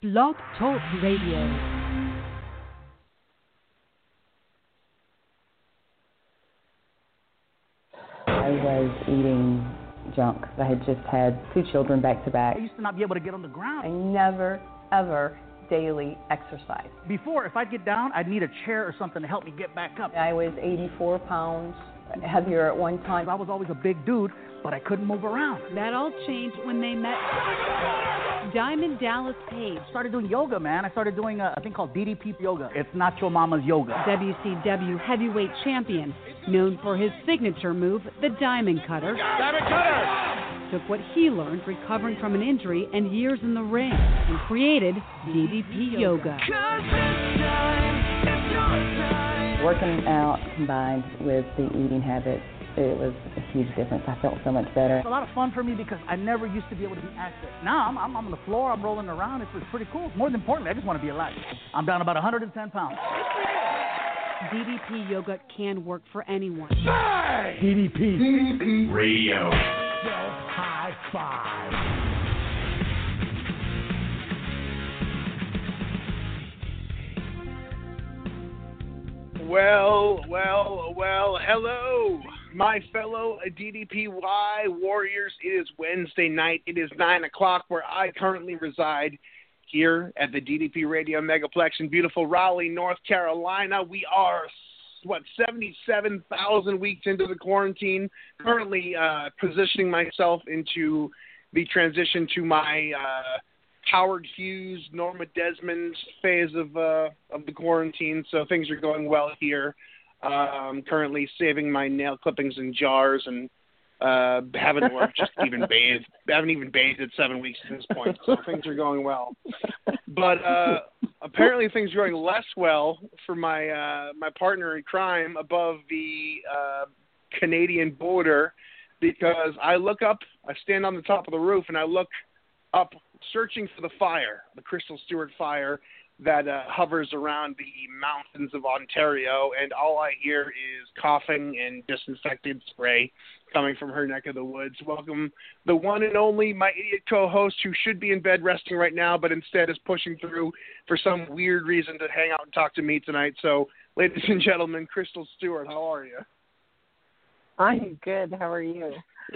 Blog Talk Radio. I was eating junk. I had just had 2 children back to back. I used to not be able to get on the ground. I never, ever daily exercise. Before, if I'd get down, I'd need a chair or something to help me get back up. I was 84 pounds heavier at one time. I was always a big dude, but I couldn't move around. That all changed when they met Diamond Dallas Page. I started doing yoga, man. I started doing a thing called DDP yoga. It's not your mama's yoga. WCW heavyweight champion, known for his signature move, the Diamond Cutter. Diamond Cutter! Took what he learned recovering from an injury and years in the ring and created DDP Yoga. Working out combined with the eating habits, it was a huge difference. I felt so much better. It's a lot of fun for me because I never used to be able to be active. Now I'm on the floor, I'm rolling around. It's pretty cool. More than importantly, I just want to be alive. I'm down about 110 pounds. DDP Yoga can work for anyone. Hey! DDP Radio. High five. Well, hello, my fellow DDPY warriors. It is Wednesday night. It is 9 o'clock where I currently reside here at the DDP Radio Megaplex in beautiful Raleigh, North Carolina. We are, 77,000 weeks into the quarantine, currently positioning myself into the transition to my Howard Hughes, Norma Desmond phase of the quarantine, so things are going well here. Currently saving my nail clippings in jars and haven't even bathed at 7 weeks at this point, so things are going well. But apparently things are going less well for my my partner in crime above the Canadian border, because I look up, I stand on the top of the roof, and I look up searching for the fire, the Crystal Stewart fire that hovers around the mountains of Ontario, and all I hear is coughing and disinfectant spray coming from her neck of the woods. Welcome the one and only, my idiot co-host, who should be in bed resting right now, but instead is pushing through for some weird reason to hang out and talk to me tonight. So, ladies and gentlemen, Crystal Stewart, how are you? I'm good. How are you?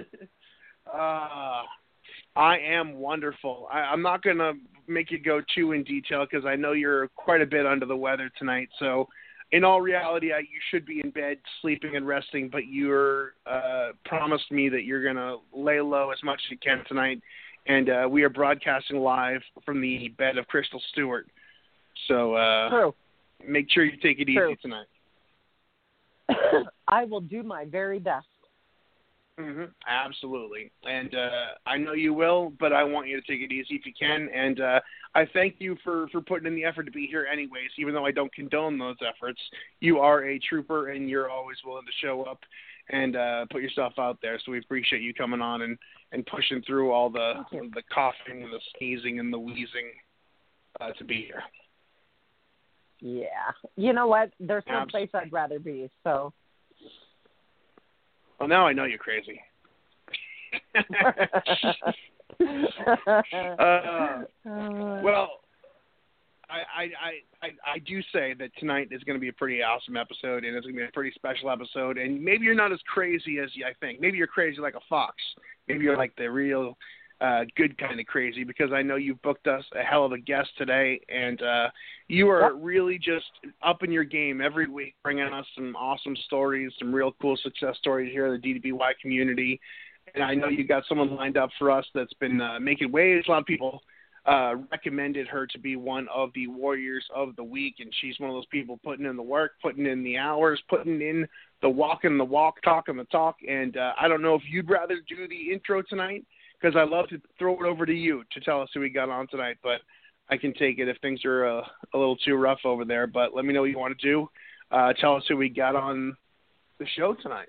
I am wonderful. I'm not going to make you go too in detail because I know you're quite a bit under the weather tonight. So in all reality, you should be in bed sleeping and resting, but you're promised me that you're going to lay low as much as you can tonight. And we are broadcasting live from the bed of Crystal Stewart. So True. Make sure you take it True. easy tonight. I will do my very best. Mm-hmm. Absolutely. And I know you will, but I want you to take it easy if you can. And I thank you for putting in the effort to be here anyways, even though I don't condone those efforts. You are a trooper, and you're always willing to show up and put yourself out there. So we appreciate you coming on and pushing through all the coughing and the sneezing and the wheezing to be here. Yeah. You know what? There's no place I'd rather be, so... Well, now I know you're crazy. Well, I do say that tonight is going to be a pretty awesome episode, and it's going to be a pretty special episode. And maybe you're not as crazy as I think. Maybe you're crazy like a fox. Maybe you're like the real good kind of crazy, because I know you've booked us a hell of a guest today, and you are really just upping your game every week, bringing us some awesome stories, some real cool success stories here in the DDPY community. And I know you got someone lined up for us that's been making waves. A lot of people recommended her to be one of the Warriors of the Week, and she's one of those people putting in the work, putting in the hours, putting in the walking the walk, talking the talk. And I don't know if you'd rather do the intro tonight, because I love to throw it over to you to tell us who we got on tonight, but I can take it if things are a little too rough over there. But let me know what you want to do. Tell us who we got on the show tonight.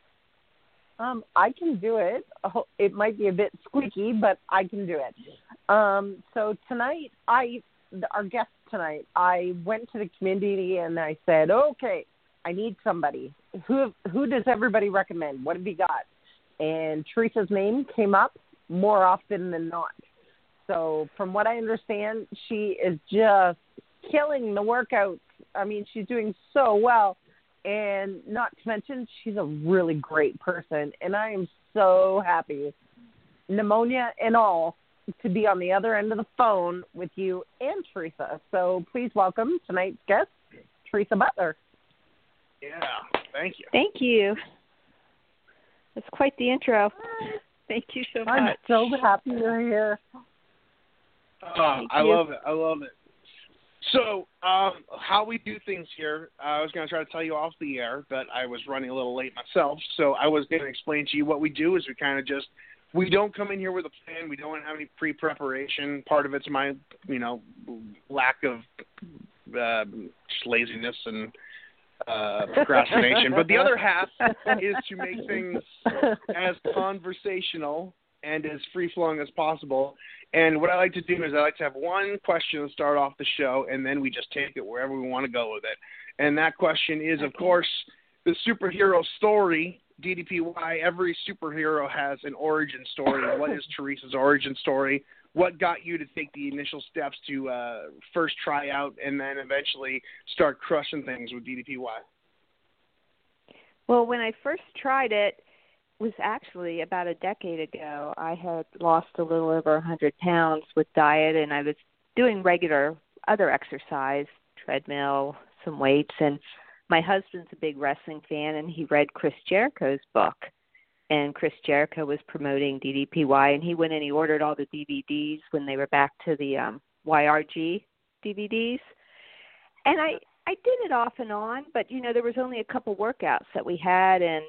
I can do it. It might be a bit squeaky, but I can do it. So tonight, our guest tonight, I went to the community and I said, okay, I need somebody. Who does everybody recommend? What have you got? And Teresa's name came up more often than not. So from what I understand, she is just killing the workouts. I mean, she's doing so well. And not to mention, she's a really great person. And I am so happy, pneumonia and all, to be on the other end of the phone with you and Teresa. So please welcome tonight's guest, Teresa Butler. Yeah, thank you. Thank you. That's quite the intro. Thank you so much. I'm so happy you're here. I love it. I love it. So, how we do things here, I was going to try to tell you off the air, but I was running a little late myself, so I was going to explain to you what we do is we kind of just, we don't come in here with a plan. We don't have any pre-preparation. Part of it's my, lack of just laziness and procrastination. But the other half is to make things as conversational and as free-flowing as possible. And what I like to do is I like to have one question to start off the show, and then we just take it wherever we want to go with it. And that question is, of course, the superhero story, DDPY. Every superhero has an origin story. What is Teresa's origin story? What got you to take the initial steps to first try out and then eventually start crushing things with DDPY? Well, when I first tried it, was actually about a decade ago. I had lost a little over 100 pounds with diet, and I was doing regular other exercise, treadmill, some weights, and my husband's a big wrestling fan, and he read Chris Jericho's book, and Chris Jericho was promoting DDPY, and he went and he ordered all the DVDs when they were back to the YRG DVDs, and I did it off and on, but, there was only a couple workouts that we had, and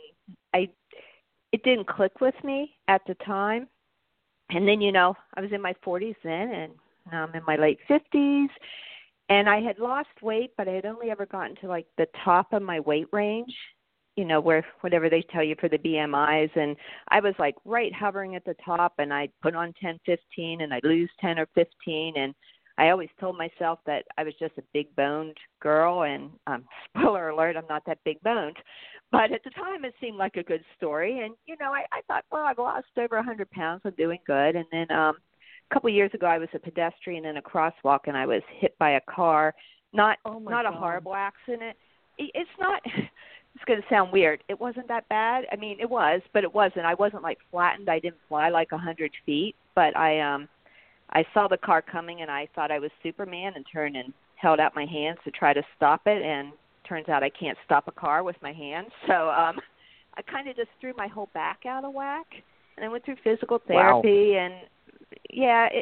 it didn't click with me at the time. And then, I was in my 40s then, and now I'm in my late 50s. And I had lost weight, but I had only ever gotten to, like, the top of my weight range, where whatever they tell you for the BMIs. And I was, like, right hovering at the top, and I'd put on 10, 15, and I'd lose 10 or 15. And I always told myself that I was just a big-boned girl. And spoiler alert, I'm not that big-boned. But at the time, it seemed like a good story. And, I thought, well, I've lost over 100 pounds. I'm doing good. And then a couple of years ago, I was a pedestrian in a crosswalk, and I was hit by a car. Not a horrible accident. It's not – it's going to sound weird. It wasn't that bad. I mean, it was, but it wasn't. I wasn't, like, flattened. I didn't fly like 100 feet. But I saw the car coming, and I thought I was Superman and turned and held out my hands to try to stop it, and turns out I can't stop a car with my hands. So I kind of just threw my whole back out of whack, and I went through physical therapy. Wow. And yeah, it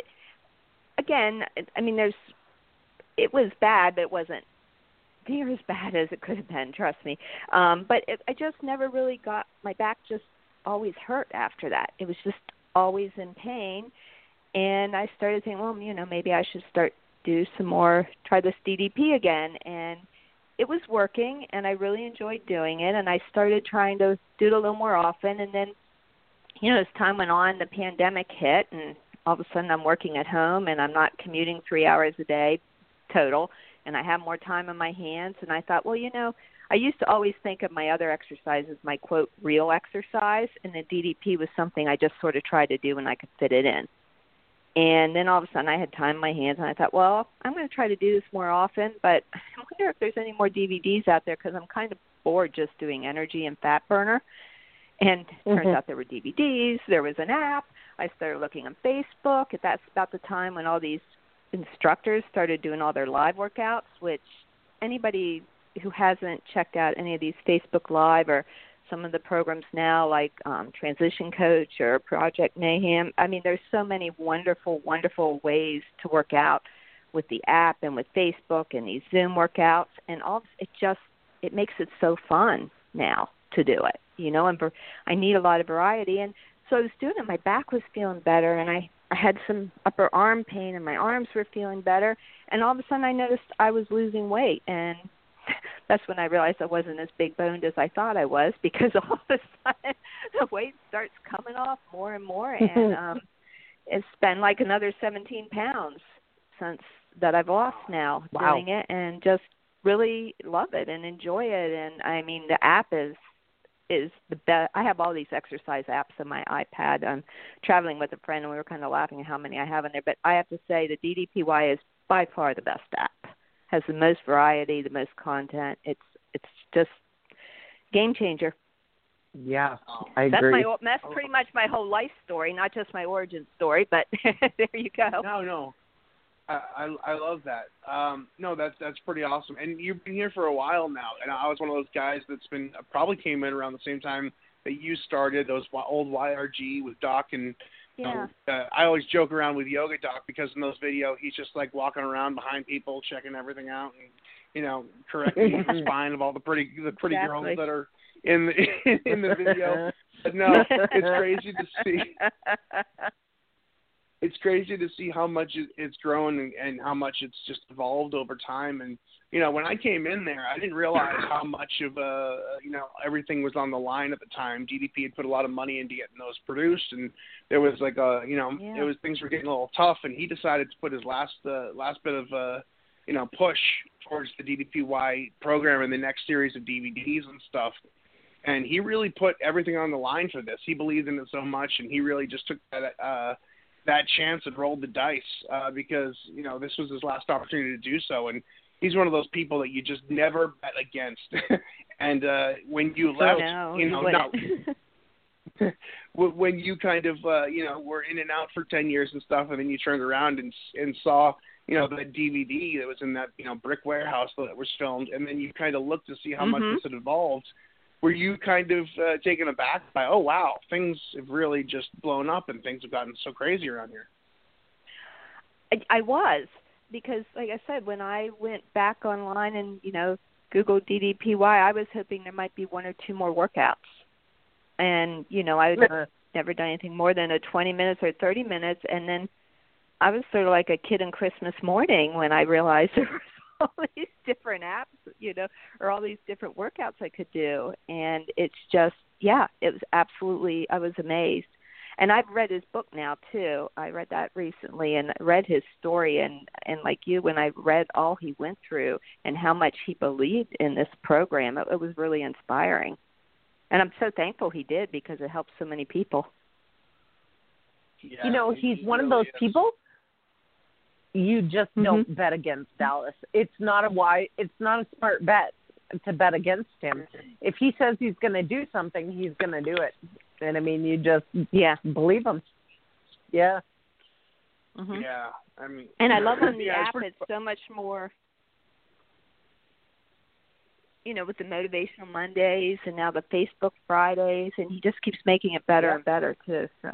was bad, but it wasn't near as bad as it could have been, trust me. But I just never really got, my back just always hurt after that. It was just always in pain. And I started thinking, well, maybe I should try this DDP again. And it was working, and I really enjoyed doing it, and I started trying to do it a little more often. And then, as time went on, the pandemic hit, and all of a sudden I'm working at home, and I'm not commuting 3 hours a day total, and I have more time on my hands. And I thought, well, I used to always think of my other exercise as my, quote, real exercise, and the DDP was something I just sort of tried to do when I could fit it in. And then all of a sudden I had time in my hands, and I thought, well, I'm going to try to do this more often, but I wonder if there's any more DVDs out there, because I'm kind of bored just doing energy and fat burner. And turns out there were DVDs, there was an app. I started looking on Facebook. That's about the time when all these instructors started doing all their live workouts, which anybody who hasn't checked out any of these Facebook Live or some of the programs now, like Transition Coach or Project Mayhem. I mean, there's so many wonderful, wonderful ways to work out with the app and with Facebook and these Zoom workouts, and it makes it so fun now to do it, and I need a lot of variety. And so I was doing it. My back was feeling better, and I had some upper arm pain, and my arms were feeling better, and all of a sudden I noticed I was losing weight, and that's when I realized I wasn't as big-boned as I thought I was, because all of a sudden the weight starts coming off more and more, and it's been like another 17 pounds since that I've lost now doing it, and just really love it and enjoy it. And, I mean, the app is is the best. I have all these exercise apps on my iPad. I'm traveling with a friend, and we were kind of laughing at how many I have in there. But I have to say the DDPY is by far the best app. Has the most variety, the most content. It's just game changer. Yeah, I agree. That's pretty much my whole life story, not just my origin story. But there you go. No. I love that. No, that's pretty awesome. And you've been here for a while now, and I was one of those guys that's been probably came in around the same time that you started, those old YRG with Doc. And yeah. I always joke around with Yoga Doc because in those videos he's just like walking around behind people, checking everything out, and correcting the spine of all the pretty exactly. girls that are in the video. But no, it's crazy to see. It's crazy to see how much it's grown and how much it's just evolved over time. And, when I came in there, I didn't realize how much of, everything was on the line at the time. DDP had put a lot of money into getting those produced, and there was like it was things were getting a little tough, and he decided to put his last bit of, push towards the DDPY program and the next series of DVDs and stuff. And he really put everything on the line for this. He believed in it so much, and he really just took that chance and rolled the dice because, this was his last opportunity to do so. And he's one of those people that you just never bet against. And when you left, when you kind of, were in and out for 10 years and stuff, and then you turned around and saw, the DVD that was in that, brick warehouse that was filmed, and then you kind of looked to see how much this had evolved. Were you kind of taken aback by, oh, wow, things have really just blown up and things have gotten so crazy around here? I was, because, like I said, when I went back online and, Googled DDPY, I was hoping there might be one or two more workouts. And, I had never done anything more than a 20 minutes or 30 minutes. And then I was sort of like a kid on Christmas morning when I realized there were all these different apps, or all these different workouts I could do. And it's just, it was absolutely, I was amazed. And I've read his book now, too. I read that recently and read his story. And like you, when I read all he went through and how much he believed in this program, it was really inspiring. And I'm so thankful he did because it helped so many people. Yeah, he's one of those people you just don't bet against Dallas. It's not a smart bet to bet against him. If he says he's going to do something, he's going to do it. And I mean, you just believe him. Yeah. Mm-hmm. Yeah. I mean, and I love on the app. It's so much more. With the Motivational Mondays and now the Facebook Fridays, and he just keeps making it better and better too. So.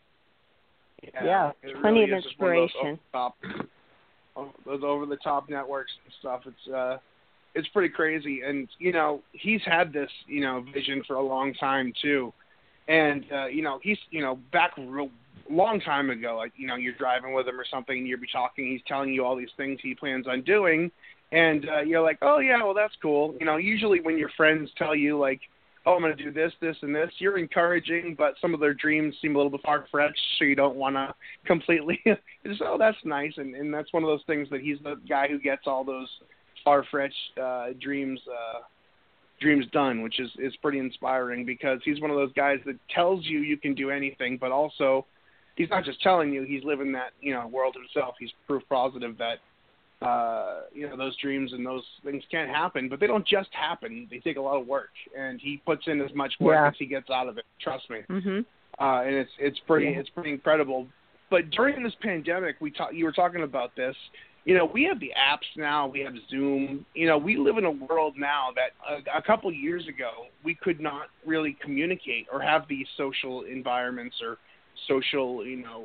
Yeah, plenty really of inspiration. Those over-the-top networks and stuff. It's pretty crazy, and he's had this vision for a long time too, and he's back a long time ago. Like you're driving with him or something, and you'll be talking. He's telling you all these things he plans on doing, and you're like, oh yeah, well that's cool. Usually when your friends tell you like, oh, I'm going to do this, this, and this, you're encouraging, but some of their dreams seem a little bit far-fetched, so you don't want to completely just, oh, that's nice. And that's one of those things that he's the guy who gets all those far-fetched dreams done, which is pretty inspiring because he's one of those guys that tells you can do anything, but also he's not just telling you, he's living that, world himself. He's proof positive that, those dreams and those things can't happen, but they don't just happen. They take a lot of work, and he puts in as much work as he gets out of it. Trust me. Mm-hmm. And it's pretty incredible. But during this pandemic, you were talking about this. We have the apps now. We have Zoom. We live in a world now that a couple years ago we could not really communicate or have these social environments or social,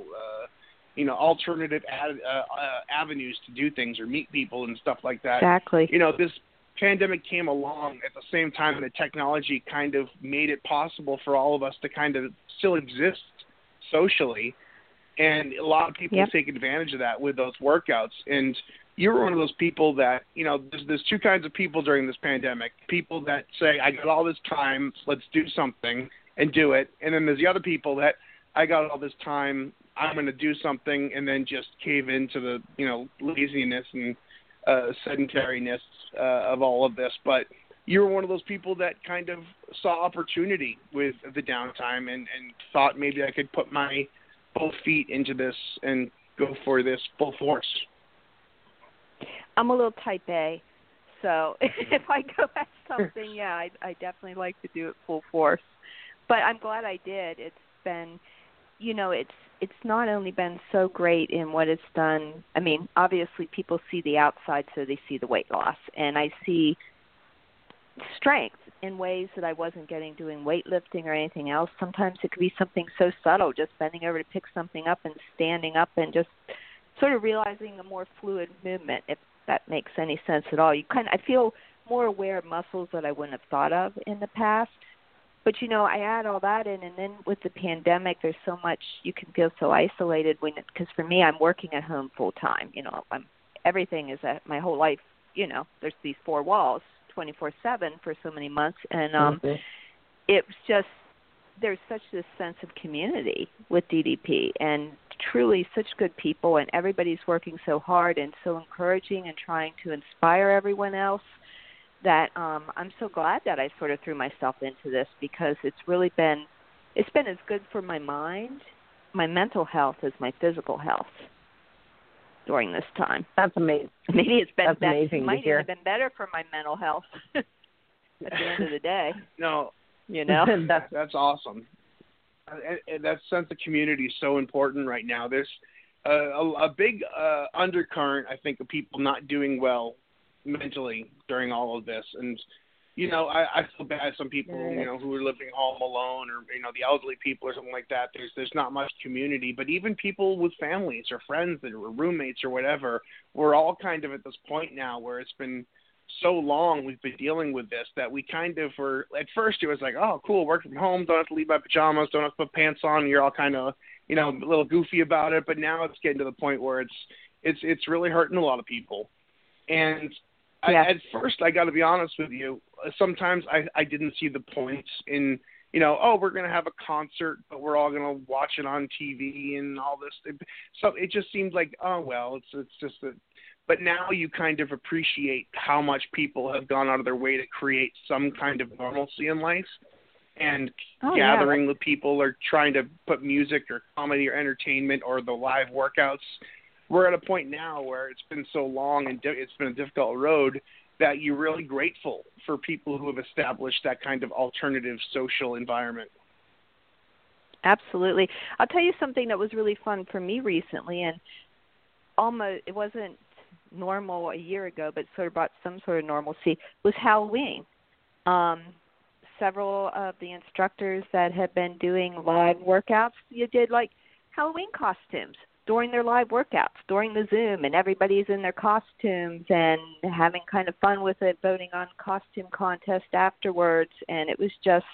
alternative avenues to do things or meet people and stuff like that. Exactly. This pandemic came along at the same time that technology kind of made it possible for all of us to kind of still exist socially. And a lot of people take advantage of that with those workouts. And you were one of those people that, there's two kinds of people during this pandemic. People that say, I got all this time, let's do something and do it. And then there's the other people that, I got all this time, I'm going to do something, and then just cave into the, laziness and sedentariness of all of this. But you were one of those people that kind of saw opportunity with the downtime and thought maybe I could put my both feet into this and go for this full force. I'm a little type A, so if I go at something, yeah, I definitely like to do it full force. But I'm glad I did. It's been, it's not only been so great in what it's done. I mean, obviously people see the outside, so they see the weight loss, and I see strength in ways that I wasn't getting doing weightlifting or anything else. Sometimes it could be something so subtle, just bending over to pick something up and standing up and just sort of realizing a more fluid movement, if that makes any sense at all. I feel more aware of muscles that I wouldn't have thought of in the past. But, I add all that in, and then with the pandemic, there's so much you can feel so isolated because for me, I'm working at home full time. Everything is my whole life, there's these four walls 24/7 for so many months. And it's just, there's such this sense of community with DDP and truly such good people, and everybody's working so hard and so encouraging and trying to inspire everyone else that I'm so glad that I sort of threw myself into this, because it's been as good for my mind, my mental health, as my physical health during this time. That's amazing. Maybe it's been amazing. It might even have been better for my mental health at the end of the day. No, that's awesome. That sense of community is so important right now. There's a big undercurrent, I think, of people not doing well mentally during all of this. And, I feel bad some people, who are living home alone, or, the elderly people or something like that. There's not much community. But even people with families or friends that are roommates or whatever, we're all kind of at this point now where it's been so long we've been dealing with this that we kind of were, at first it was like, oh, cool, work from home, don't have to leave my pajamas, don't have to put pants on, you're all kind of, a little goofy about it. But now it's getting to the point where it's really hurting a lot of people. And at first, I got to be honest with you, sometimes I didn't see the points in, we're going to have a concert, but we're all going to watch it on TV and all this. So it just seemed like, oh, well, it's just that. But now you kind of appreciate how much people have gone out of their way to create some kind of normalcy in life, and gathering with people, or trying to put music or comedy or entertainment or the live workouts. We're at a point now where it's been so long and it's been a difficult road that you're really grateful for people who have established that kind of alternative social environment. Absolutely. I'll tell you something that was really fun for me recently, and it wasn't normal a year ago, but sort of brought some sort of normalcy, was Halloween. Several of the instructors that have been doing live workouts, you did like Halloween costumes during their live workouts, during the Zoom, and everybody's in their costumes and having kind of fun with it, voting on costume contest afterwards. And it was just,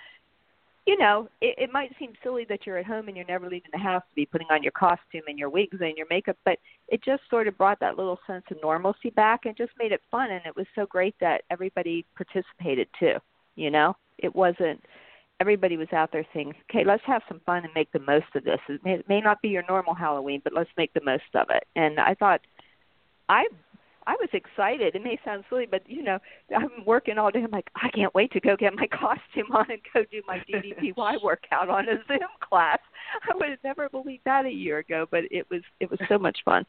it might seem silly that you're at home and you're never leaving the house to be putting on your costume and your wigs and your makeup, but it just sort of brought that little sense of normalcy back and just made it fun. And it was so great that everybody participated too. It wasn't, everybody was out there saying, okay, let's have some fun and make the most of this. It may not be your normal Halloween, but let's make the most of it. And I thought, I was excited. It may sound silly, but, I'm working all day. I'm like, I can't wait to go get my costume on and go do my DDPY workout on a Zoom class. I would have never believed that a year ago, but it was so much fun.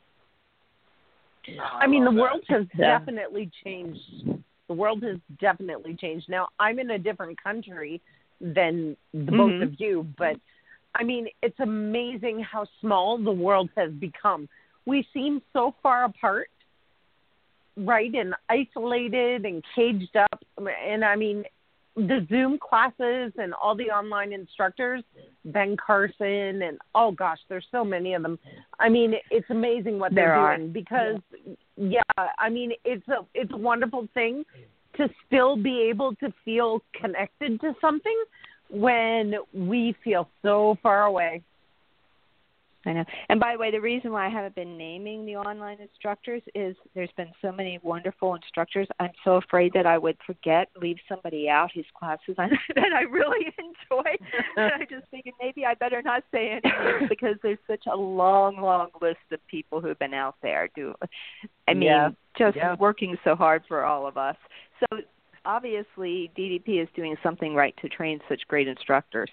I mean, the world has definitely changed. The world has definitely changed. Now, I'm in a different country than the both of you, but I mean, it's amazing how small the world has become. We seem so far apart, right, and isolated and caged up. And I mean, the Zoom classes and all the online instructors, Ben Carson, and oh gosh, there's so many of them. I mean, it's amazing what they're doing, because I mean, it's a wonderful thing to still be able to feel connected to something when we feel so far away. I know. And by the way, the reason why I haven't been naming the online instructors is there's been so many wonderful instructors. I'm so afraid that I would leave somebody out whose classes that I really enjoy. And I just figured maybe I better not say any names, because there's such a long, long list of people who've been out there working so hard for all of us. So obviously DDP is doing something right to train such great instructors.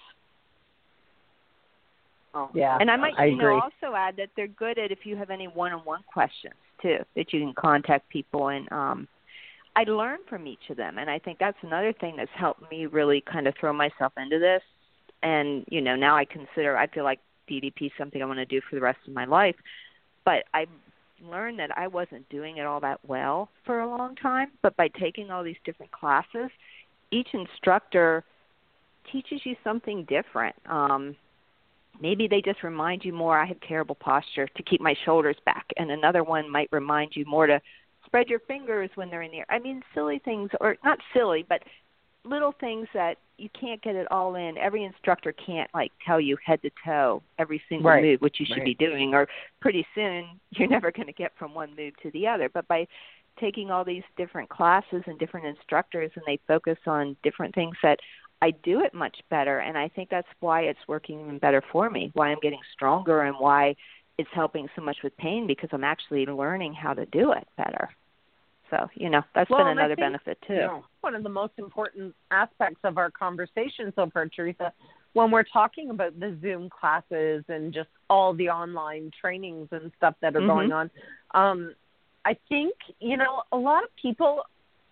Yeah, and I might agree. also add that they're good at if you have any one-on-one questions too, that you can contact people, and I learn from each of them, and I think that's another thing that's helped me really kind of throw myself into this. And now I feel like DDP is something I want to do for the rest of my life, but I learned that I wasn't doing it all that well for a long time. But by taking all these different classes, each instructor teaches you something different. Maybe they just remind you more, I have terrible posture, to keep my shoulders back. And another one might remind you more to spread your fingers when they're in the air. I mean, silly things, or not silly, but little things that you can't get it all in. Every instructor can't, tell you head to toe every single move, what you should be doing. Or pretty soon, you're never going to get from one move to the other. But by taking all these different classes and different instructors, and they focus on different things, that I do it much better, and I think that's why it's working even better for me, why I'm getting stronger, and why it's helping so much with pain, because I'm actually learning how to do it better. So, that's been another benefit, too. One of the most important aspects of our conversation so far, Teresa, when we're talking about the Zoom classes and just all the online trainings and stuff that are going on, I think, a lot of people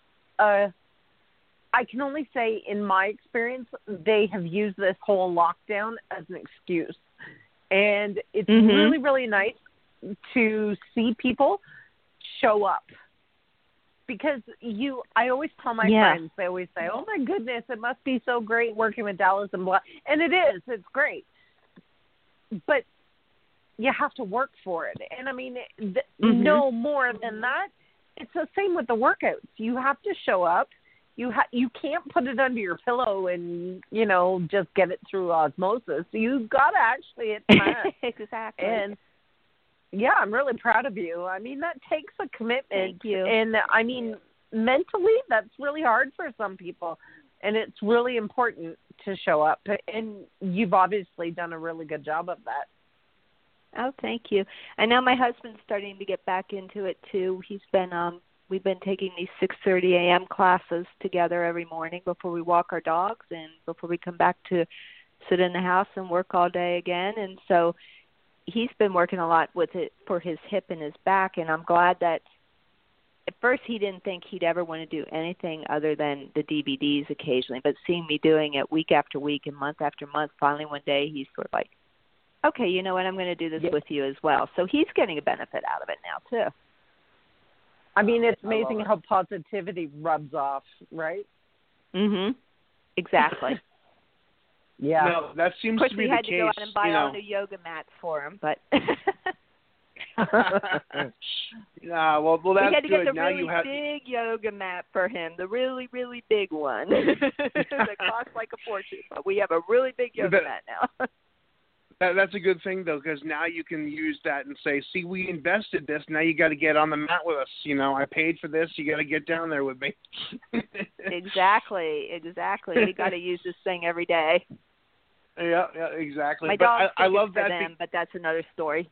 I can only say, in my experience, they have used this whole lockdown as an excuse. And it's really, really nice to see people show up. Because I always tell my friends, they always say, oh, my goodness, it must be so great working with Dallas and blah. And it is. It's great. But you have to work for it. And, I mean, no more than that. It's the same with the workouts. You have to show up. You can't put it under your pillow and, just get it through osmosis. You've got to actually hit the mat. Exactly. And, yeah, I'm really proud of you. I mean, that takes a commitment. Thank you. And, I mean, mentally, that's really hard for some people. And it's really important to show up. And you've obviously done a really good job of that. Oh, thank you. I know my husband's starting to get back into it, too. He's been we've been taking these 6:30 a.m. classes together every morning before we walk our dogs and before we come back to sit in the house and work all day again. And so he's been working a lot with it for his hip and his back, and I'm glad that at first he didn't think he'd ever want to do anything other than the DVDs occasionally, but seeing me doing it week after week and month after month, finally one day he's sort of like, okay, you know what, I'm going to do this with you as well. So he's getting a benefit out of it now, too. I mean, it's amazing how positivity rubs off, right? Exactly. Yeah. No, that seems to be the case. Of course, we had to go out and buy all new yoga mats for him, but... well, that's good. We had to get the now really big yoga mat for him, the really, really big one. That costs like a fortune, but we have a really big yoga mat now. That's a good thing, though, because now you can use that and say, see, we invested this. Now you got to get on the mat with us. I paid for this. You got to get down there with me. Exactly. We got to use this thing every day. Yeah, exactly. My but dogs I love for that. Them, but that's another story.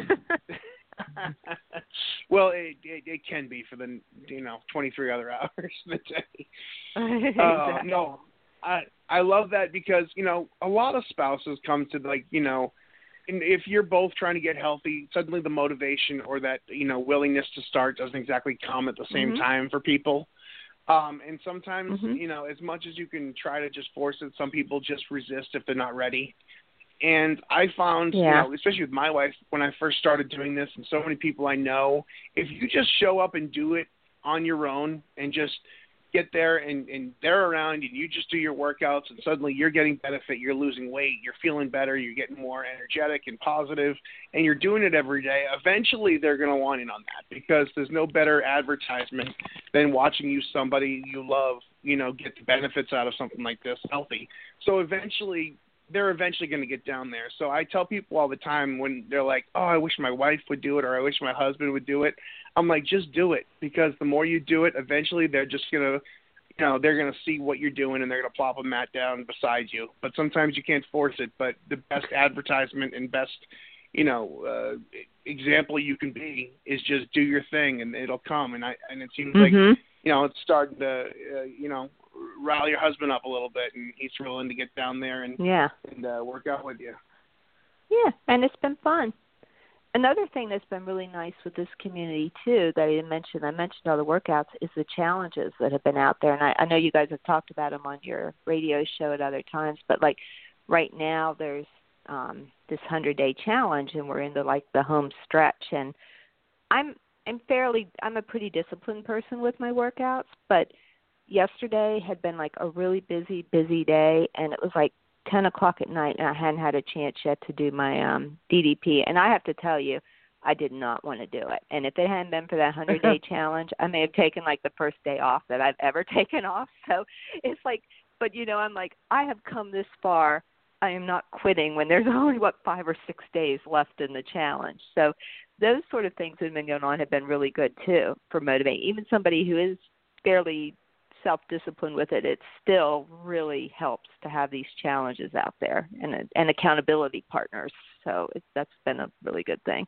Well, it can be for the 23 other hours of the day. Exactly. No, I love that because a lot of spouses come to and if you're both trying to get healthy, suddenly the motivation or that willingness to start doesn't exactly come at the same time for people. And sometimes as much as you can try to just force it, some people just resist if they're not ready. And I found, especially with my wife, when I first started doing this, and so many people I know, if you just show up and do it on your own and just get there and they're around and you just do your workouts and suddenly you're getting benefit, you're losing weight, you're feeling better, you're getting more energetic and positive, and you're doing it every day, eventually they're going to want in on that because there's no better advertisement than watching somebody you love, get the benefits out of something like this healthy. So they're eventually going to get down there. So I tell people all the time when they're like, oh, I wish my wife would do it or I wish my husband would do it. I'm like, just do it because the more you do it, eventually they're just going to, they're going to see what you're doing and they're going to plop a mat down beside you. But sometimes you can't force it. But the best advertisement and best, example you can be is just do your thing and it'll come. And it seems like, it's starting to, rally your husband up a little bit, and he's willing to get down there and work out with you. Yeah, and it's been fun. Another thing that's been really nice with this community, too, that I mentioned all the workouts, is the challenges that have been out there. And I know you guys have talked about them on your radio show at other times, but, like, right now there's this 100-day challenge, and we're into, like, the home stretch. And I'm a pretty disciplined person with my workouts, but yesterday had been, like, a really busy day, and it was, like, 10 o'clock at night, and I hadn't had a chance yet to do my DDP. And I have to tell you, I did not want to do it. And if it hadn't been for that 100-day challenge, I may have taken, like, the first day off that I've ever taken off. So it's like, but, I'm like, I have come this far. I am not quitting when there's only, 5 or 6 days left in the challenge. So those sort of things that have been going on have been really good, too, for motivating. Even somebody who is fairly self-discipline with it, it still really helps to have these challenges out there and accountability partners. So that's been a really good thing.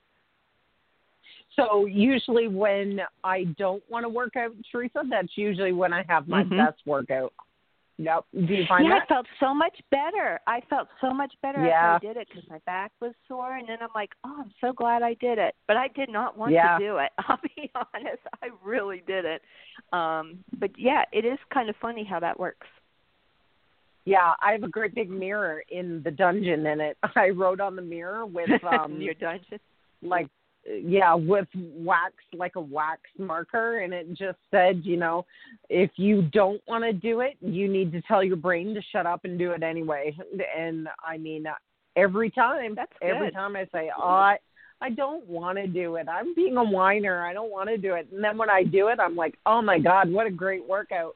So usually when I don't want to work out, Teresa, that's usually when I have my best workout. Yep. Do you find that? I felt so much better. After I did it because my back was sore, and then I'm like, oh, I'm so glad I did it. But I did not want to do it. I'll be honest. I really did it. But, yeah, it is kind of funny how that works. Yeah, I have a great big mirror in the dungeon, and I wrote on the mirror with your dungeon? With wax, like a wax marker, and it just said, if you don't want to do it, you need to tell your brain to shut up and do it anyway. And I mean, every time I say, I don't want to do it. I'm being a whiner. I don't want to do it. And then when I do it, I'm like, oh my God, what a great workout.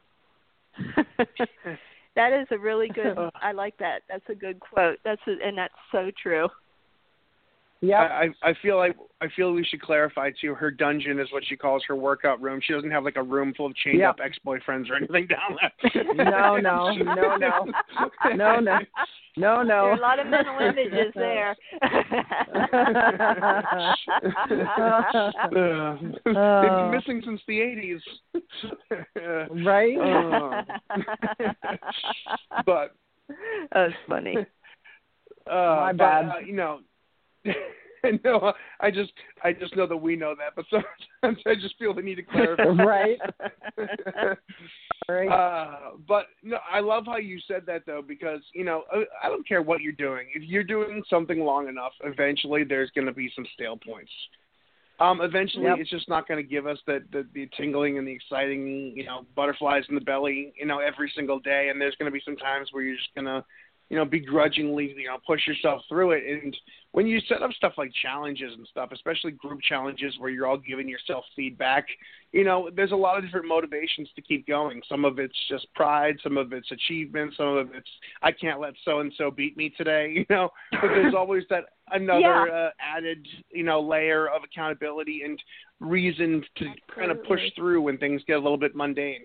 That is a really good, I like that. That's a good quote. And that's so true. Yeah, I feel we should clarify too. Her dungeon is what she calls her workout room. She doesn't have like a room full of chained up ex-boyfriends or anything down there. No. There are a lot of mental images there. They've been missing since the 80s. Right? But that's funny. My bad. No, I just know that we know that, but sometimes I just feel the need to clarify. Right. But no, I love how you said that though, because I don't care what you're doing. If you're doing something long enough, eventually there's going to be some stale points. Eventually, it's just not going to give us the tingling and the exciting, butterflies in the belly, every single day. And there's going to be some times where you're just going to, begrudgingly, push yourself through it. And when you set up stuff like challenges and stuff, especially group challenges where you're all giving yourself feedback, there's a lot of different motivations to keep going. Some of it's just pride, some of it's achievement, some of it's, I can't let so-and-so beat me today, but there's always that another added, layer of accountability and reason to kind of push through when things get a little bit mundane.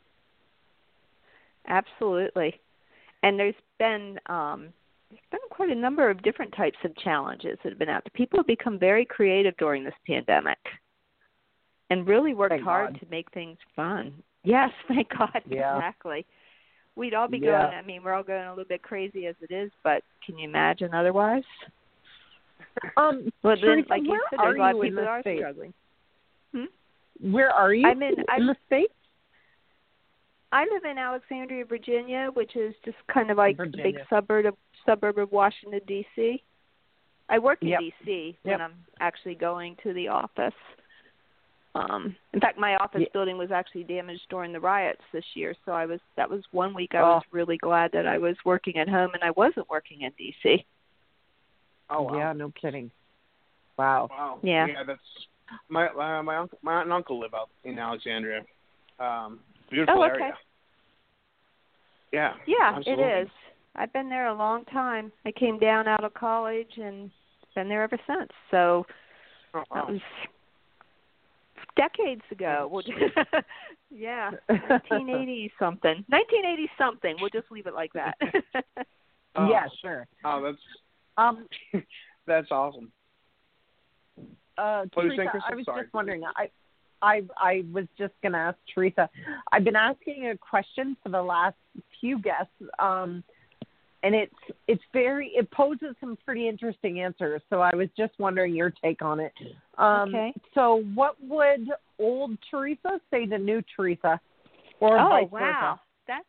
Absolutely. And there's been quite a number of different types of challenges that have been out there. People have become very creative during this pandemic and really worked hard to make things fun. Yes, thank God. Yeah. Exactly. We'd all be going, we're all going a little bit crazy as it is, but can you imagine otherwise? Well, then, like you said, there's a lot of people that are struggling. Where are you? I'm in the States? I live in Alexandria, Virginia, which is just kind of like a big suburb of Washington, D.C. I work in D.C. when I'm actually going to the office. In fact, my office building was actually damaged during the riots this year, so that was 1 week I was really glad that I was working at home and I wasn't working in D.C. Oh, wow. Yeah, no kidding. Wow. Yeah. Yeah, that's my aunt and uncle live out in Alexandria. Beautiful area. Yeah. Yeah, absolutely. It is. I've been there a long time. I came down out of college and been there ever since. So that was decades ago. Yeah, 1980 something. 1980 something. We'll just leave it like that. Yeah, sure. Oh, that's awesome. Teresa, I was just wondering. I was just going to ask Teresa. I've been asking a question for the last few guests, and it poses some pretty interesting answers. So I was just wondering your take on it. Okay. So what would old Teresa say to new Teresa, or vice versa? Wow, that's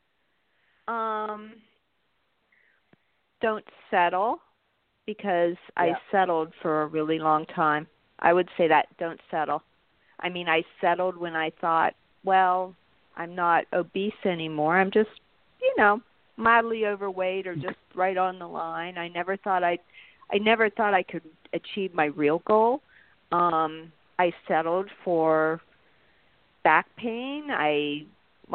don't settle, because I settled for a really long time. I would say that, don't settle. I mean, I settled when I thought, well, I'm not obese anymore. I'm just, mildly overweight or just right on the line. I never thought I could achieve my real goal. I settled for back pain. I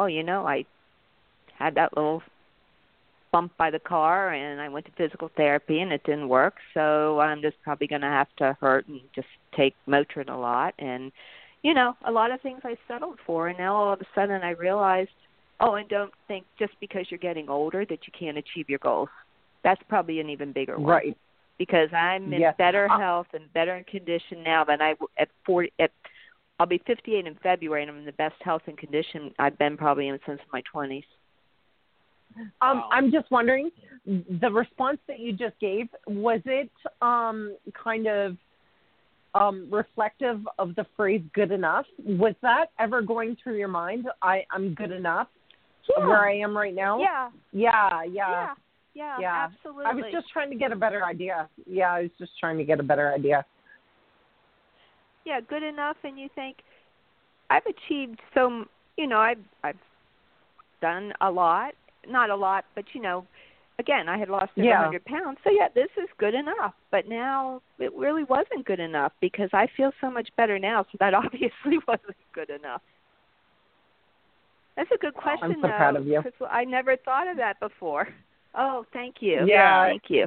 had that little bump by the car, and I went to physical therapy, and it didn't work. So I'm just probably going to have to hurt and just take Motrin a lot. And, a lot of things I settled for. And now all of a sudden I realized, and don't think just because you're getting older that you can't achieve your goals. That's probably an even bigger one. Right. Because I'm in better health and better in condition now than I'll be 58 in February, and I'm in the best health and condition I've been probably in since my 20s. I'm just wondering, the response that you just gave, was it kind of reflective of the phrase good enough? Was that ever going through your mind? I'm good enough where I am right now? Yeah, absolutely. I was just trying to get a better idea. Yeah, good enough, and you think, I've achieved so, I've done a lot. Not a lot, but, again, I had lost 100 pounds. So, this is good enough. But now it really wasn't good enough, because I feel so much better now. So that obviously wasn't good enough. That's a good question, I'm so proud of you. Because I never thought of that before. Oh, thank you. Yeah. Thank you.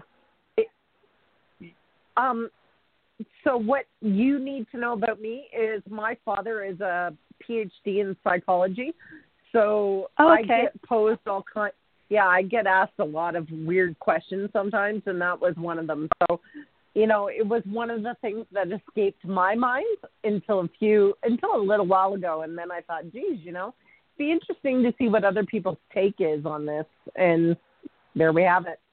So what you need to know about me is my father is a PhD in psychology. So I get posed I get asked a lot of weird questions sometimes, and that was one of them. So, it was one of the things that escaped my mind until a little while ago. And then I thought, geez, it'd be interesting to see what other people's take is on this. And there we have it.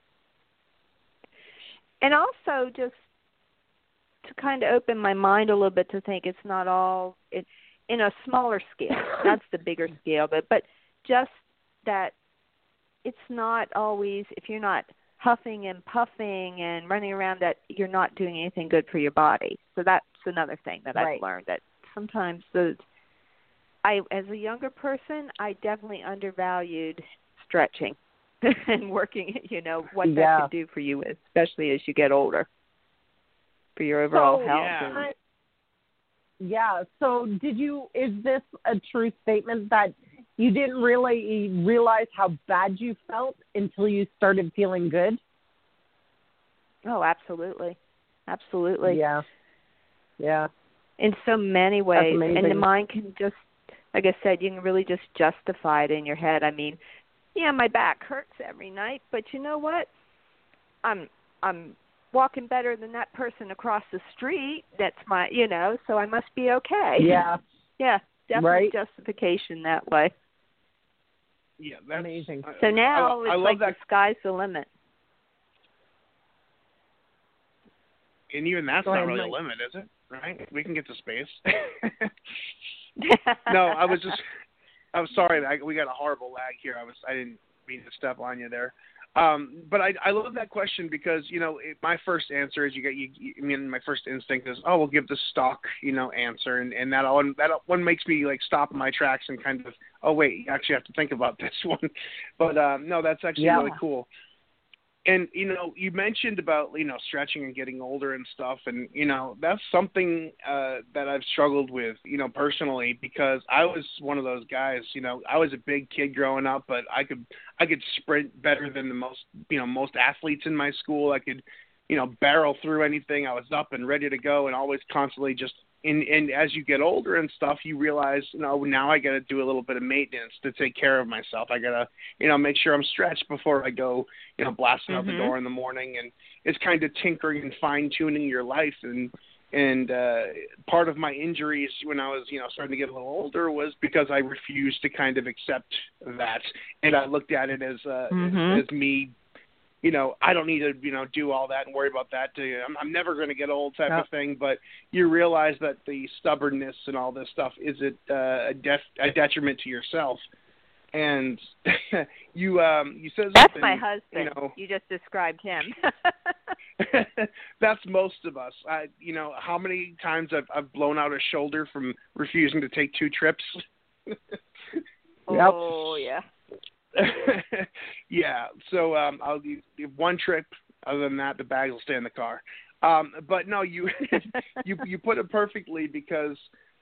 And also just to kind of open my mind a little bit to think it's not all in a smaller scale. That's the bigger scale, but just that it's not always, if you're not huffing and puffing and running around, that you're not doing anything good for your body. So that's another thing that I've learned, that sometimes as a younger person, I definitely undervalued stretching and working, what that could do for you, especially as you get older, for your overall health. So is this a true statement that you didn't really realize how bad you felt until you started feeling good? Oh, absolutely. Absolutely. Yeah. In so many ways. And the mind can just, like I said, you can really just justify it in your head. I mean, my back hurts every night, but you know what? I'm walking better than that person across the street. That's my, so I must be okay. Yeah. Yeah, definitely justification that way. Yeah, that's amazing. So now it's like the sky's the limit. And even that's not really a limit, is it? Right? We can get to space. No, I'm sorry. We got a horrible lag here. I didn't mean to step on you there. But I love that question because, my first answer is my first instinct is, we'll give the stock, answer. And that one makes me like stop in my tracks and kind of, oh wait, you actually have to think about this one. But, no, that's actually really cool. And, you mentioned about, stretching and getting older and stuff. And, that's something that I've struggled with, personally, because I was one of those guys, I was a big kid growing up, but I could sprint better than the most athletes in my school. I could, barrel through anything. I was up and ready to go and always constantly just and as you get older and stuff, you realize, now I got to do a little bit of maintenance to take care of myself. I got to, make sure I'm stretched before I go, blasting out the door in the morning. And it's kind of tinkering and fine tuning your life. And, And part of my injuries when I was, starting to get a little older was because I refused to kind of accept that. And I looked at it as me, I don't need to, do all that and worry about that. I'm never going to get old type of thing. But you realize that the stubbornness and all this stuff is a detriment to yourself. And you said something. That's my husband. You just described him. That's most of us. How many times I've blown out a shoulder from refusing to take 2 trips? Oh, yeah. Yeah. So I'll do 1 trip. Other than that, the bags will stay in the car. But no, you you put it perfectly because,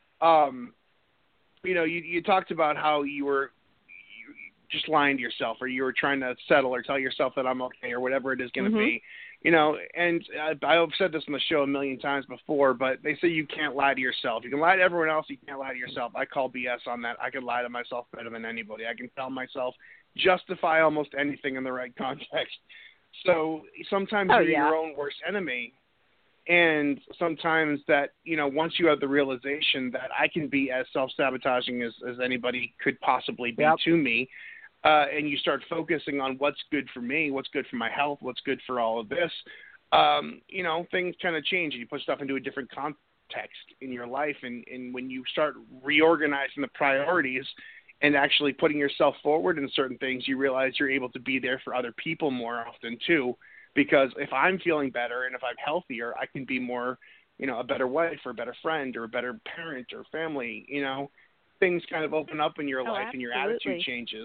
you talked about how you were just lying to yourself, or you were trying to settle or tell yourself that I'm okay or whatever it is going to be. And I've said this on the show a million times before, but they say you can't lie to yourself. You can lie to everyone else. You can't lie to yourself. I call BS on that. I can lie to myself better than anybody. I can tell myself, justify almost anything in the right context. So sometimes you're your own worst enemy. And sometimes that, once you have the realization that I can be as self-sabotaging as anybody could possibly be to me, and you start focusing on what's good for me, what's good for my health, what's good for all of this, things kind of change. You put stuff into a different context in your life. And when you start reorganizing the priorities and actually putting yourself forward in certain things, you realize you're able to be there for other people more often too. Because if I'm feeling better and if I'm healthier, I can be more, a better wife or a better friend or a better parent or family. Things kind of open up in your life and your attitude changes.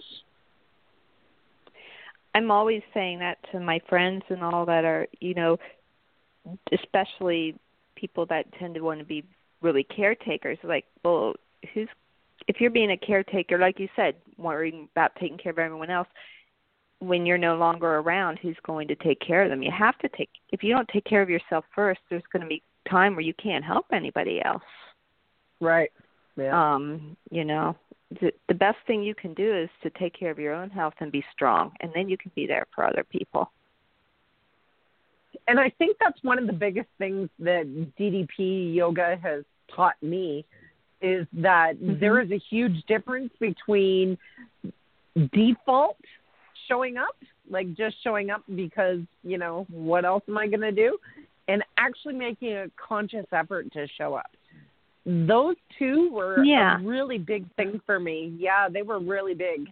I'm always saying that to my friends and all that are, especially people that tend to want to be really caretakers. Like, well, if you're being a caretaker, like you said, worrying about taking care of everyone else, when you're no longer around, who's going to take care of them? You have to if you don't take care of yourself first, there's going to be time where you can't help anybody else. Right. Yeah. The best thing you can do is to take care of your own health and be strong, and then you can be there for other people. And I think that's one of the biggest things that DDP yoga has taught me is that there is a huge difference between default showing up, like just showing up because, what else am I going to do? And actually making a conscious effort to show up. Those two were a really big thing for me. Yeah, they were really big.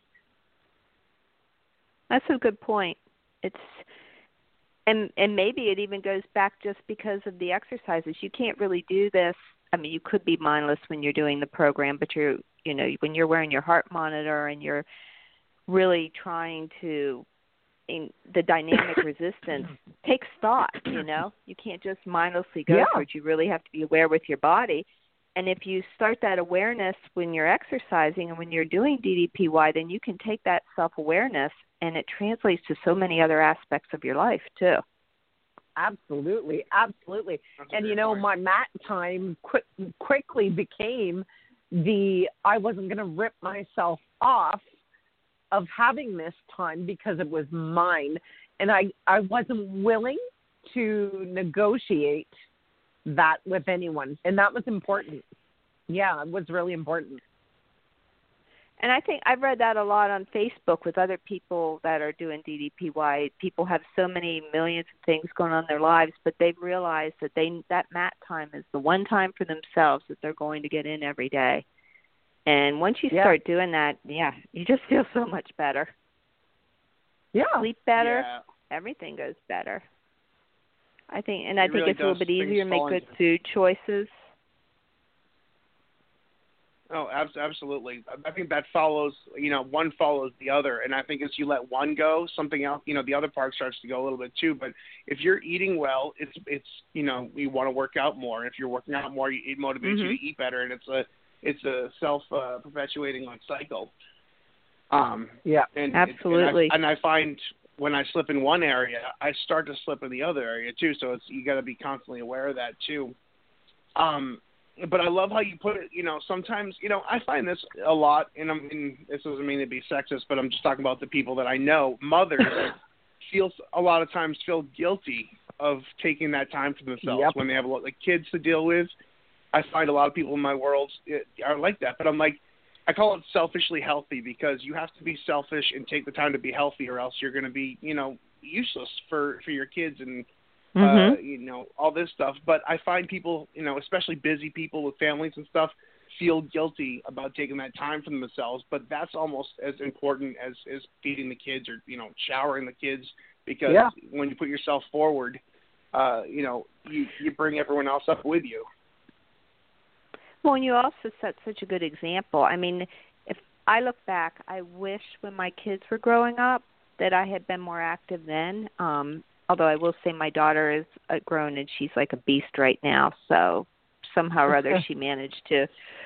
That's a good point. And maybe it even goes back just because of the exercises. You can't really do this. I mean, you could be mindless when you're doing the program, but when you're wearing your heart monitor and you're really trying to, the dynamic resistance takes thought, You can't just mindlessly go through it. You really have to be aware with your body. And if you start that awareness when you're exercising and when you're doing DDPY, then you can take that self-awareness and it translates to so many other aspects of your life, too. Absolutely, absolutely. And, my mat time quickly became I wasn't going to rip myself off of having this time because it was mine. And I wasn't willing to negotiate that with anyone. And that was important. Yeah, it was really important. And I think I've read that a lot on Facebook with other people that are doing DDPY. People have so many millions of things going on in their lives, but they've realized that that mat time is the one time for themselves that they're going to get in every day. And once you start doing that, you just feel so much better. Yeah. Sleep better. Yeah. Everything goes better. I think it's a little bit easier to make good food choices. Oh, absolutely. I think that follows, one follows the other. And I think as you let one go, something else, the other part starts to go a little bit too. But if you're eating well, it's you want to work out more. If you're working out more, it motivates you to eat better. And it's a self-perpetuating cycle. And absolutely. And I find when I slip in one area, I start to slip in the other area too. So you got to be constantly aware of that too. But I love how you put it, sometimes, I find this a lot, and this doesn't mean to be sexist, but I'm just talking about the people that I know. Mothers a lot of times feel guilty of taking that time for themselves when they have a lot of kids to deal with. I find a lot of people in my world are like that, but I'm like, I call it selfishly healthy, because you have to be selfish and take the time to be healthy, or else you're going to be, useless for your kids and, all this stuff. But I find people, especially busy people with families and stuff, feel guilty about taking that time for themselves. But that's almost as important as feeding the kids or, showering the kids, because when you put yourself forward, you bring everyone else up with you. Well, and you also set such a good example. I mean, if I look back, I wish when my kids were growing up that I had been more active then. Although I will say my daughter is grown and she's like a beast right now. So somehow or other she managed to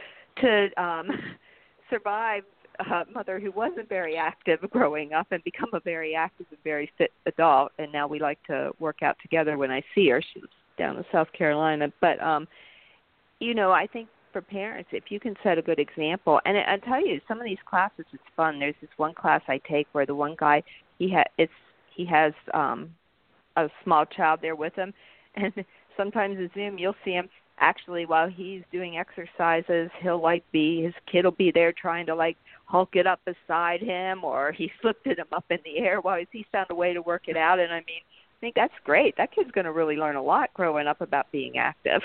survive a mother who wasn't very active growing up and become a very active and very fit adult. And now we like to work out together when I see her. She's down in South Carolina. But, I think for parents, if you can set a good example, and I tell you, some of these classes, it's fun. There's this one class I take where the one guy, he has a small child there with him, and sometimes in Zoom you'll see him actually while he's doing exercises, his kid will be there trying to hulk it up beside him, or he's lifted him up in the air while he's found a way to work it out. And I mean, I think that's great. That kid's going to really learn a lot growing up about being active.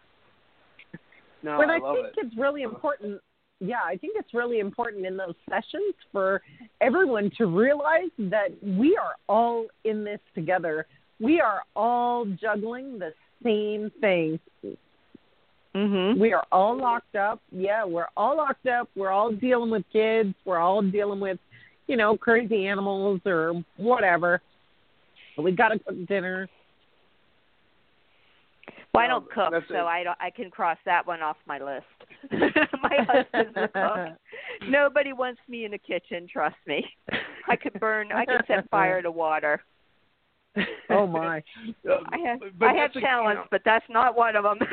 No, but I think it's really important. Yeah, I think it's really important in those sessions for everyone to realize that we are all in this together. We are all juggling the same thing. Mm-hmm. We are all locked up. Yeah, we're all locked up. We're all dealing with kids. We're all dealing with, crazy animals or whatever. We got to cook dinner. Well, I don't cook, so I can cross that one off my list. My husband's a cook. Nobody wants me in the kitchen, trust me. I could set fire to water. Oh, my. I have talents, but that's not one of them.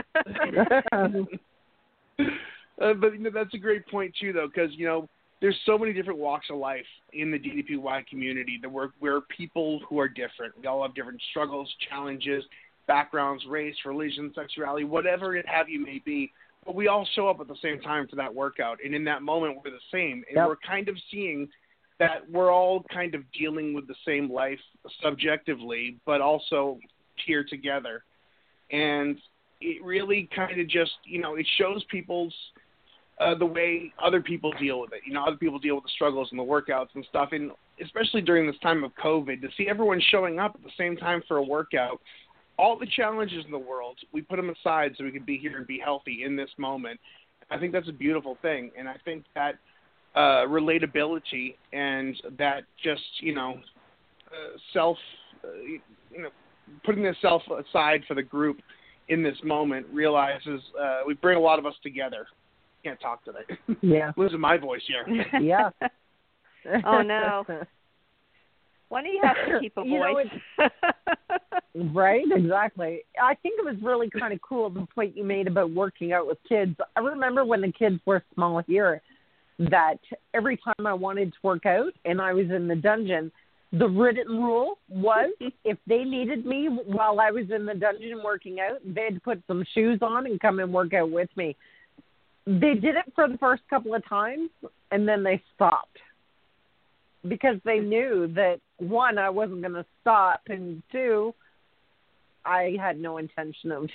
But that's a great point, too, though, because, there's so many different walks of life in the DDPY community. That we're people who are different. We all have different struggles, challenges, backgrounds, race, religion, sexuality, whatever it have you may be, but we all show up at the same time for that workout, and in that moment we're the same, and we're kind of seeing that we're all kind of dealing with the same life subjectively, but also here together, and it really kind of just, it shows people's the way other people deal with it. Other people deal with the struggles and the workouts and stuff, and especially during this time of COVID, to see everyone showing up at the same time for a workout, all the challenges in the world, we put them aside so we can be here and be healthy in this moment. I think that's a beautiful thing. And I think that relatability and that just, putting the self aside for the group in this moment realizes we bring a lot of us together. Can't talk today. Yeah. Losing my voice here. Yeah. Oh, no. Why don't you have to keep a voice? Right, exactly. I think it was really kind of cool, the point you made about working out with kids. I remember when the kids were small here, that every time I wanted to work out and I was in the dungeon, the written rule was if they needed me while I was in the dungeon working out, they had to put some shoes on and come and work out with me. They did it for the first couple of times, and then they stopped. Because they knew that, one, I wasn't going to stop, and two, I had no intention of,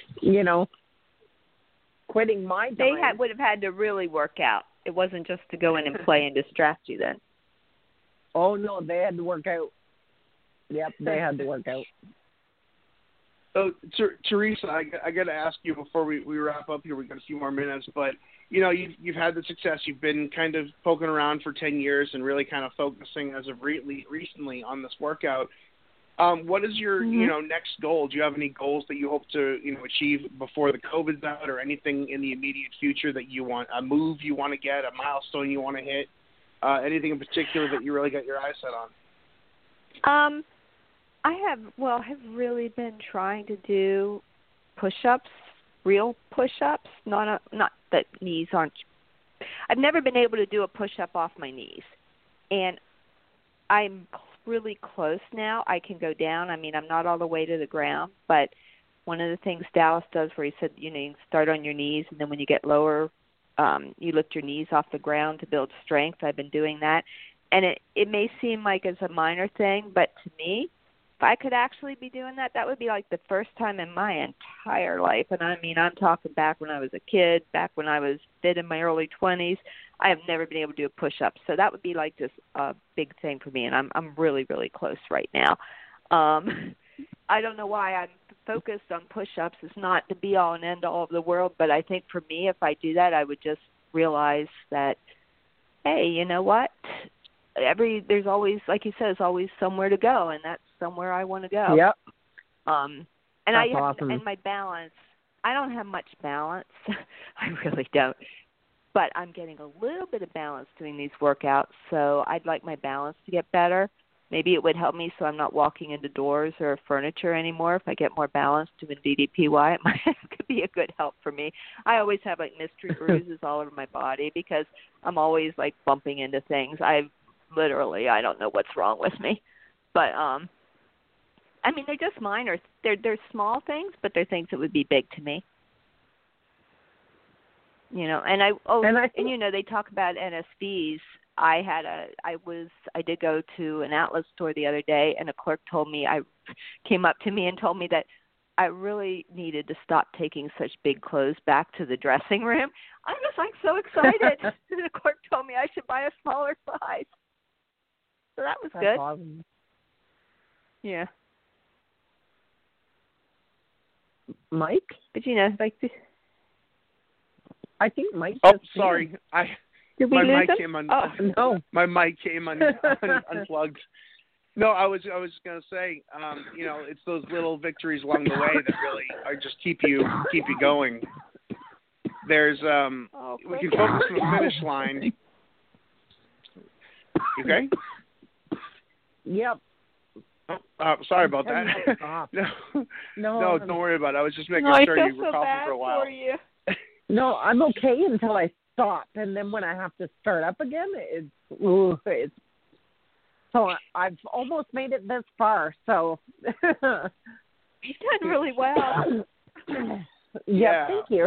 quitting my time. They would have had to really work out. It wasn't just to go in and play and distract you then. Oh, no, they had to work out. Yep, they had to work out. So, Teresa, I got to ask you before we wrap up here. We've got a few more minutes, but you've had the success. You've been kind of poking around for 10 years and really kind of focusing as of recently on this workout. What is your next goal? Do you have any goals that you hope to achieve before the COVID's out, or anything in the immediate future that you want, a move you want to get, a milestone you want to hit, anything in particular that you really got your eyes set on? I have really been trying to do push-ups, real push-ups, not that knees aren't. I've never been able to do a push-up off my knees, and I'm really close now. I can go down. I mean, I'm not all the way to the ground, but one of the things Dallas does where he said, you know, you start on your knees, and then when you get lower, you lift your knees off the ground to build strength. I've been doing that. And it may seem like it's a minor thing, but to me, if I could actually be doing that, that would be like the first time in my entire life. And I mean, I'm talking back when I was a kid, back when I was fit in my early 20s. I have never been able to do a push-up. So that would be like just a big thing for me. And I'm really, really close right now. I don't know why I'm focused on push-ups. It's not the be-all and end-all of the world. But I think for me, if I do that, I would just realize that, hey, you know what? There's always, like you said, there's always somewhere to go, and that's somewhere I want to go. Yep. And that's awesome. And my balance, I don't have much balance. I really don't. But I'm getting a little bit of balance doing these workouts, so I'd like my balance to get better. Maybe it would help me so I'm not walking into doors or furniture anymore. If I get more balance doing DDPY, it could be a good help for me. I always have like mystery bruises all over my body because I'm always like bumping into things. I don't know what's wrong with me. But, I mean, they're just minor. They're small things, but they're things that would be big to me. You know, and you know, they talk about NSVs. I did go to an outlet store the other day, and a clerk came up to me and told me that I really needed to stop taking such big clothes back to the dressing room. I was like so excited. The clerk told me I should buy a smaller size. So that was good. Awesome. Yeah. Mike? But you know, like I think Mike. Oh, sorry. Did we my lose mic him? came no. My mic came unplugged. No, I was gonna say, you know, it's those little victories along the way that really are just keep you going. There's we can focus on the finish line. Okay. Yep. Sorry about that. No, don't worry about it. I was just making sure you were coughing for a while. For you. No, I'm okay until I stop, and then when I have to start up again, it's so I've almost made it this far. So you've done really well. Yeah, thank you.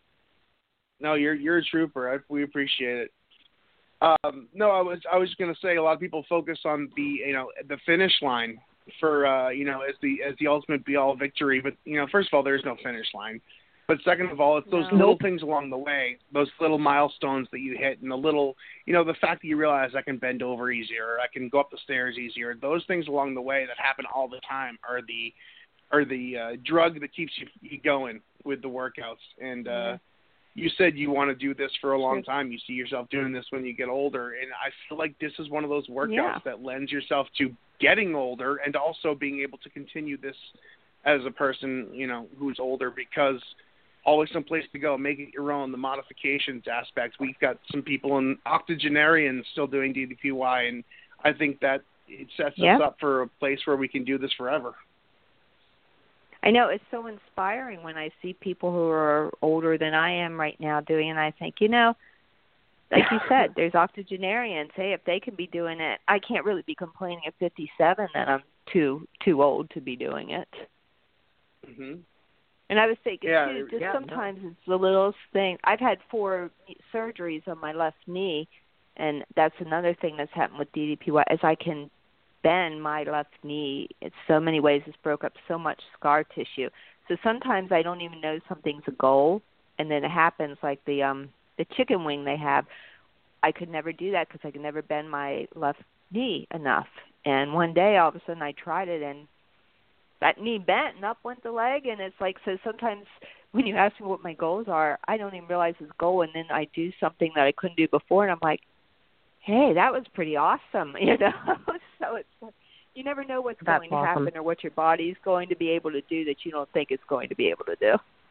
No, you're a trooper. We appreciate it. No, I was going to say a lot of people focus on the finish line for as the ultimate be all victory, but first of all, there's no finish line. But second of all, it's those little things along the way, those little milestones that you hit, and the little, the fact that you realize I can bend over easier, or I can go up the stairs easier. Those things along the way that happen all the time are the drug that keeps you going with the workouts. And you said you want to do this for a long time. You see yourself doing this when you get older, and I feel like this is one of those workouts that lends yourself to getting older and also being able to continue this as a person, who's older, because always some place to go, make it your own, the modifications aspects. We've got some people in octogenarians still doing DDPY, and I think that it sets us up for a place where we can do this forever. I know, it's so inspiring when I see people who are older than I am right now doing it, and I think, like you said, there's octogenarians. Hey, if they can be doing it, I can't really be complaining at 57 that I'm too old to be doing it. Mm-hmm. And I was thinking, sometimes it's the littlest thing. I've had 4 surgeries on my left knee, and that's another thing that's happened with DDPY, is I can bend my left knee in so many ways. It's broke up so much scar tissue. So sometimes I don't even know something's a goal, and then it happens like the chicken wing they have. I could never do that because I could never bend my left knee enough. And one day, all of a sudden, I tried it, and that knee bent and up went the leg. And it's like, so sometimes when you ask me what my goals are, I don't even realize it's a goal, and then I do something that I couldn't do before, and I'm like, hey, that was pretty awesome, So it's like, you never know what's going to happen or what your body's going to be able to do that you don't think it's going to be able to do.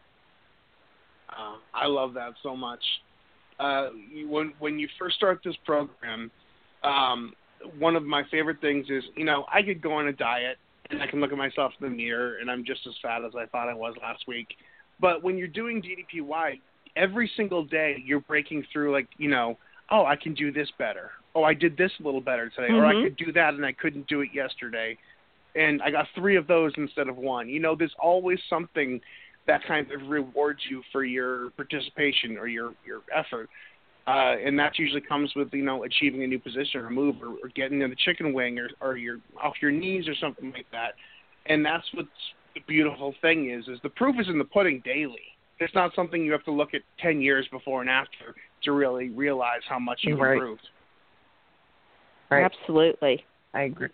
I love that so much. When you first start this program, one of my favorite things is, I could go on a diet and I can look at myself in the mirror and I'm just as fat as I thought I was last week. But when you're doing DDPY, every single day you're breaking through, like, oh, I can do this better. Oh, I did this a little better today. Or I could do that and I couldn't do it yesterday. And I got 3 of those instead of 1. You know, there's always something that kind of rewards you for your participation or your effort. And that usually comes with, you know, achieving a new position or move or getting in the chicken wing or you're off your knees or something like that. And that's what the beautiful thing is the proof is in the pudding daily. It's not something you have to look at 10 years before and after to really realize how much you've improved. Right. Absolutely. I agree.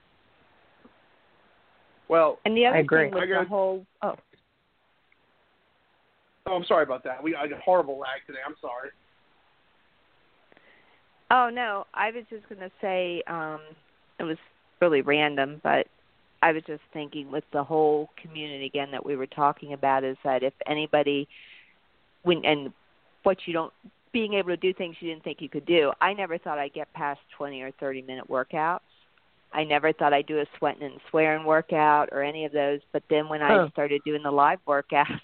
Well, and the other thing was the whole. Oh, I'm sorry about that. I got horrible lag today. I'm sorry. Oh no, I was just going to say it was really random, but I was just thinking with the whole community again that we were talking about is that if anybody, being able to do things you didn't think you could do. I never thought I'd get past 20 or 30-minute workouts. I never thought I'd do a sweating and swearing workout or any of those. But then when I started doing the live workouts,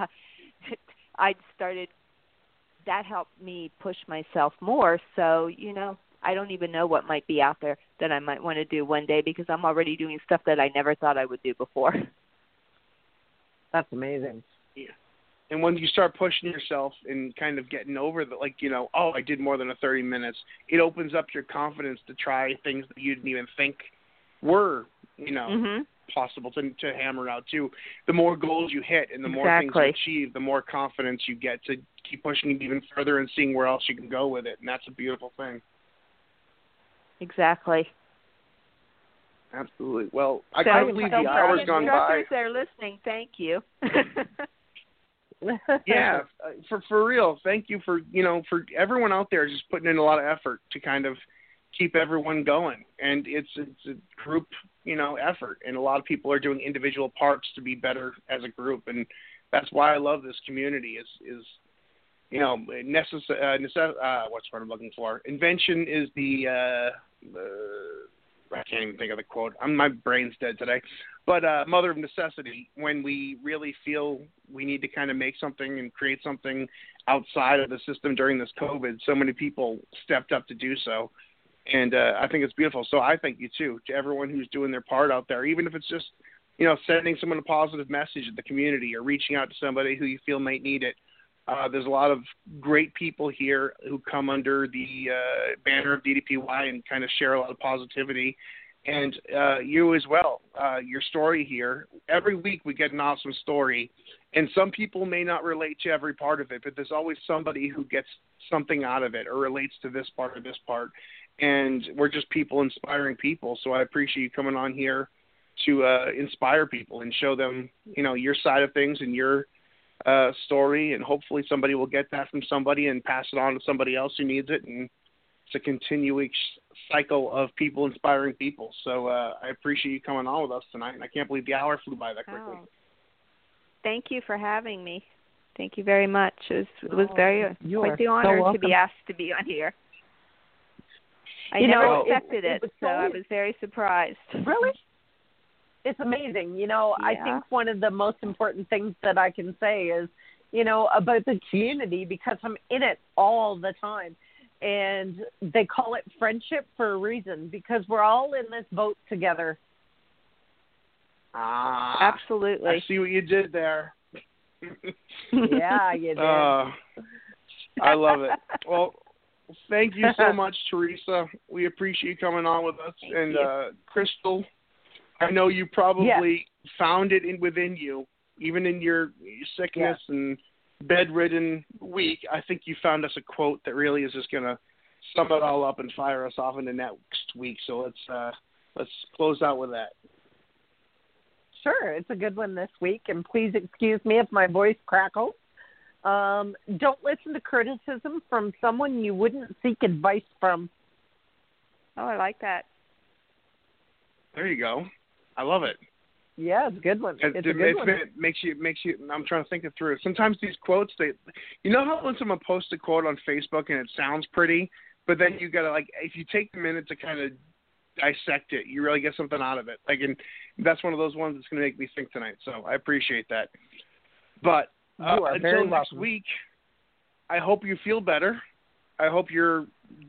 that helped me push myself more. So, you know, I don't even know what might be out there that I might want to do one day because I'm already doing stuff that I never thought I would do before. That's amazing. Yeah. And when you start pushing yourself and kind of getting over I did more than 30 minutes, it opens up your confidence to try things that you didn't even think were, possible to hammer out too. The more goals you hit and the more things you achieve, the more confidence you get to keep pushing it even further and seeing where else you can go with it. And that's a beautiful thing. Exactly. Absolutely. Well, I can't believe the hour's gone by. Instructors that are listening, thank you. Yeah, for real. Thank you for everyone out there just putting in a lot of effort to kind of keep everyone going. And it's a group, effort. And a lot of people are doing individual parts to be better as a group. And that's why I love this community is what's what I'm looking for? Invention is the I can't even think of the quote. My brain's dead today. But mother of necessity, when we really feel we need to kind of make something and create something outside of the system during this COVID, so many people stepped up to do so. And I think it's beautiful. So I thank you, too, to everyone who's doing their part out there, even if it's just, sending someone a positive message in the community or reaching out to somebody who you feel might need it. There's a lot of great people here who come under the banner of DDPY and kind of share a lot of positivity. And you as well, your story here. Every week we get an awesome story, and some people may not relate to every part of it, but there's always somebody who gets something out of it or relates to this part or this part. And we're just people inspiring people, so I appreciate you coming on here to inspire people and show them, your side of things and your story, and hopefully somebody will get that from somebody and pass it on to somebody else who needs it, and it's a continuing cycle of people inspiring people. So I appreciate you coming on with us tonight, and I can't believe the hour flew by that quickly. Oh. Thank you for having me. Thank you very much. It was quite the honor to be asked to be on here. I never expected it, so I was very surprised. Really? It's amazing. I think one of the most important things that I can say is, about the community, because I'm in it all the time. And they call it friendship for a reason, because we're all in this boat together. Absolutely. I see what you did there. Yeah, you did. I love it. Well, thank you so much, Teresa. We appreciate you coming on with us. And Crystal, I know you probably found it within you, even in your sickness and bedridden week. I think you found us a quote that really is just going to sum it all up and fire us off into next week. So let's close out with that. Sure, it's a good one this week, and please excuse me if my voice crackles. Don't listen to criticism from someone you wouldn't seek advice from. Oh, I like that. There you go. I love it. Yeah, it's a good one. It's a good one. It makes you. I'm trying to think it through. Sometimes these quotes, how when someone posts a quote on Facebook and it sounds pretty, but then you gotta if you take the minute to kind of dissect it, you really get something out of it. And that's one of those ones that's going to make me think tonight. So I appreciate that. But until next week, I hope you feel better. I hope you're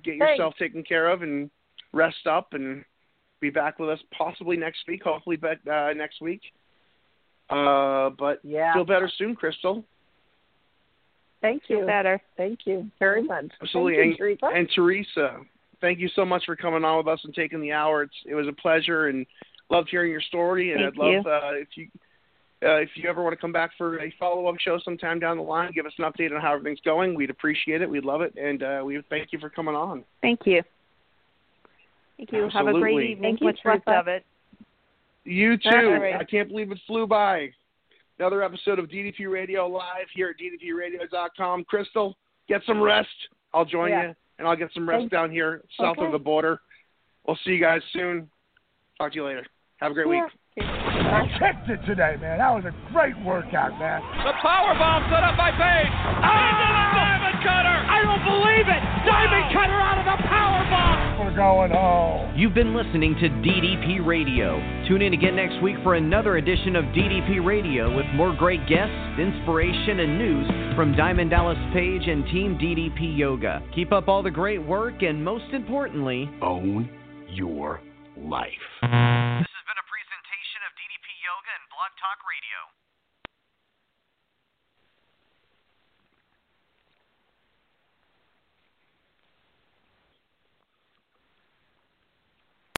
get yourself taken care of and rest up and be back with us possibly next week, hopefully next week. But feel better soon, Crystal. Thank you. Feel better. Thank you very much. Absolutely. Thank you, Teresa. And Teresa, thank you so much for coming on with us and taking the hour. It was a pleasure, and loved hearing your story. And Thank I'd love if you ever want to come back for a follow-up show sometime down the line, give us an update on how everything's going. We'd appreciate it. We'd love it. And we thank you for coming on. Thank you. Thank you. Absolutely. Have a great evening. Thank you, What's left Teresa. of it. You too. All right. I can't believe it flew by. Another episode of DDP Radio live here at ddpradio.com. Crystal, get some rest. I'll join you, and I'll get some rest down here south of the border. We'll see you guys soon. Talk to you later. Have a great week. I kicked it today, man. That was a great workout, man. The power bomb set up by Page. Into the Diamond Cutter. I don't believe it. Diamond Cutter out of the power bomb. We're going home. You've been listening to DDP Radio. Tune in again next week for another edition of DDP Radio with more great guests, inspiration, and news from Diamond Dallas Page and Team DDP Yoga. Keep up all the great work and, most importantly, own your life. This has been a presentation of DDP Yoga and Blog Talk Radio.